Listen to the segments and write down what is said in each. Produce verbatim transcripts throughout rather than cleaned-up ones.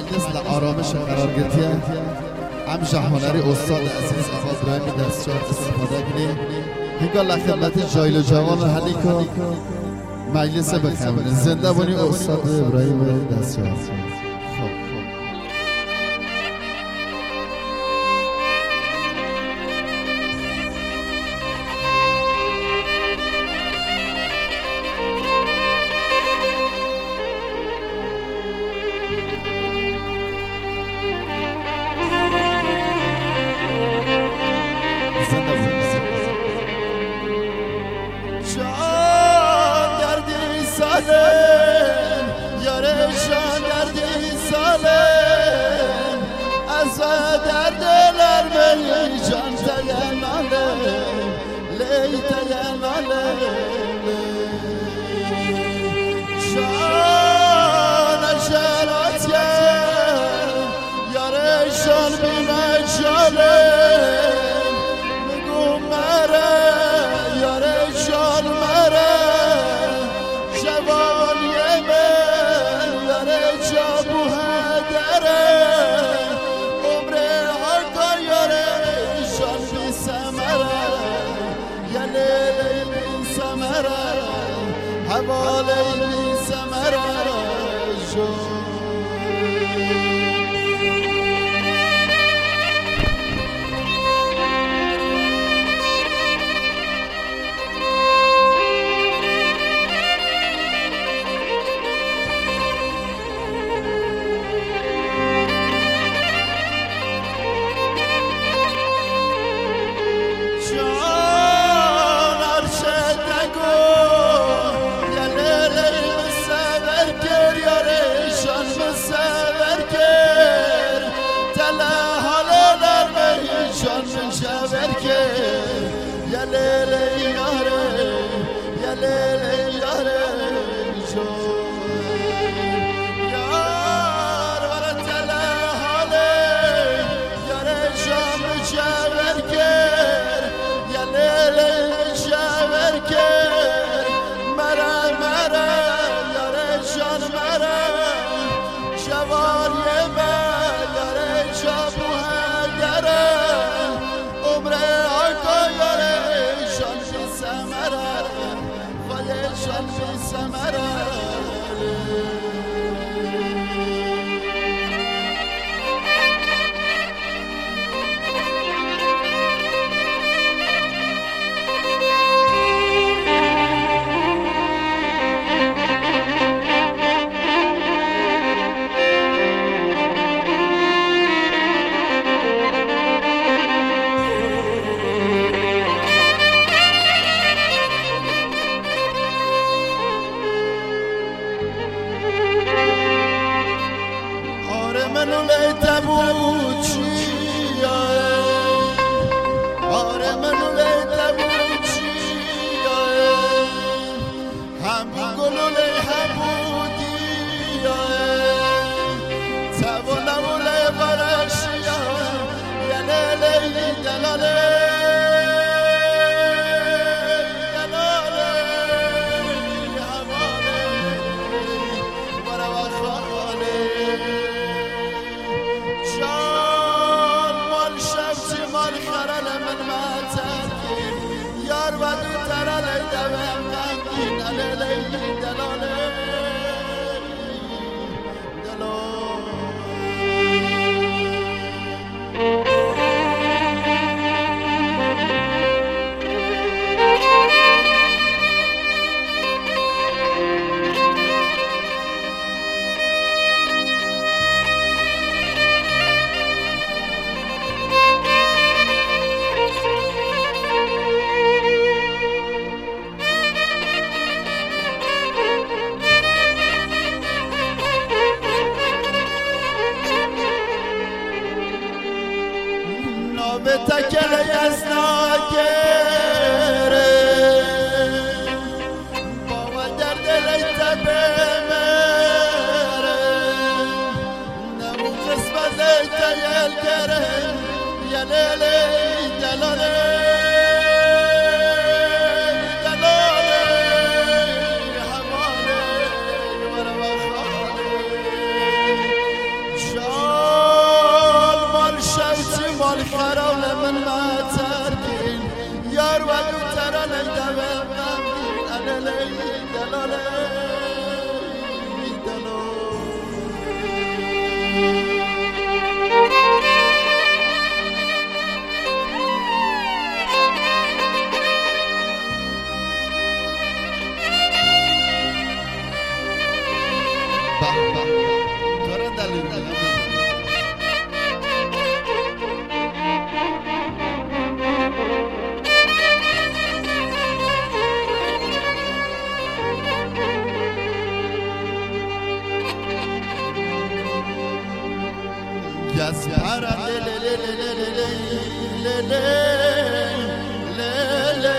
مجلس لآرامش قرار گرفته ام جهانری استاد عزیز آقا ابراهیم دستیار استفاده کنه هنگاه لخدمت جایل و جوان رو حلی کن مجلس بخمونه. زنده بونی استاد ابراهیم دستیار. گز پرنده لی لی لی لی لی لی لی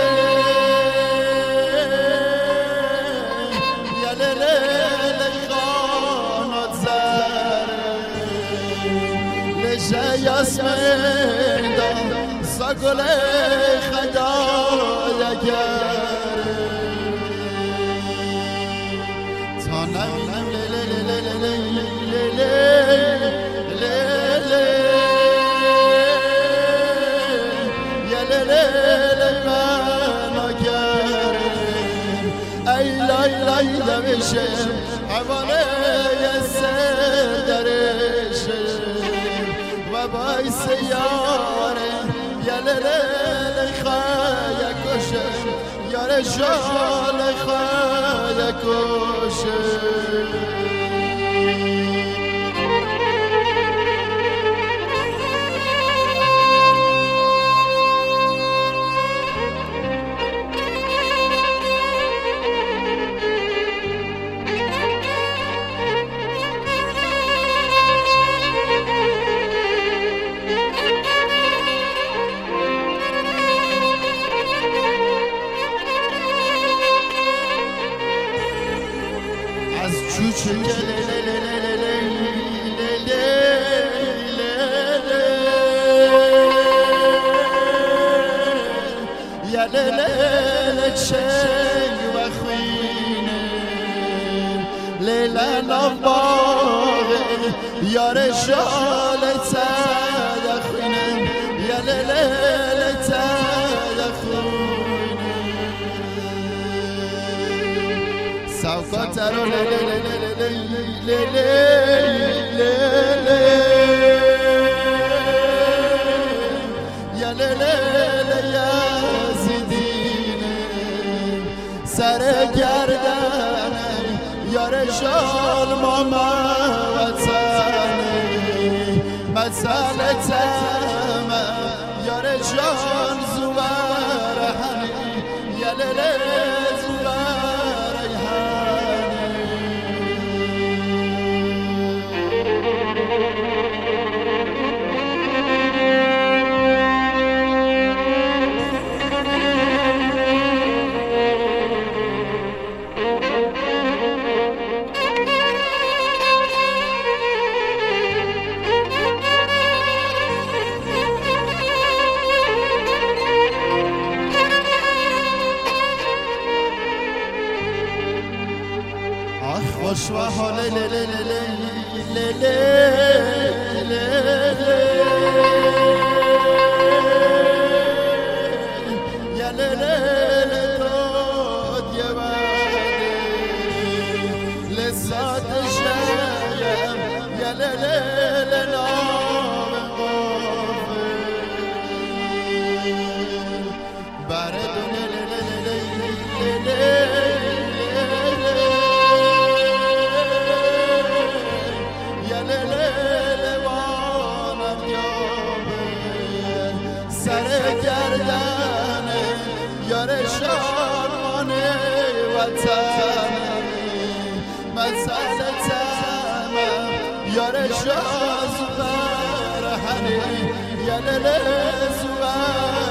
یا لی لی قانات زره لشه یاسمین دا ساگل خدای گره تا نمینم لی لی لی لی لی لی لای دمیشه حواله سر درشه و بای سیاره یلله خواهی کشه یاره شال خواهی کشه چوچه لی لی لی لی لی لی یا لی لی چنگ و خوینه لیلا نباغه یار شال تد خوینه یا لی لی تد خوینه سوکات رو لی لی لی لی لی لی یا لی لی یزیدینه سر گردنه یار شال ماما وطنه مسئله تمه یار جان زوار هنی یا لی لی زوار خوش و حال لی لی لی لی لی یا لی لی داد یه بعده لذات شیم یا لی لی نام قافه بردون لی لی لی لی لی یار شارمانه وطنه مسئله تمه یار شاز برهنه یلله زوار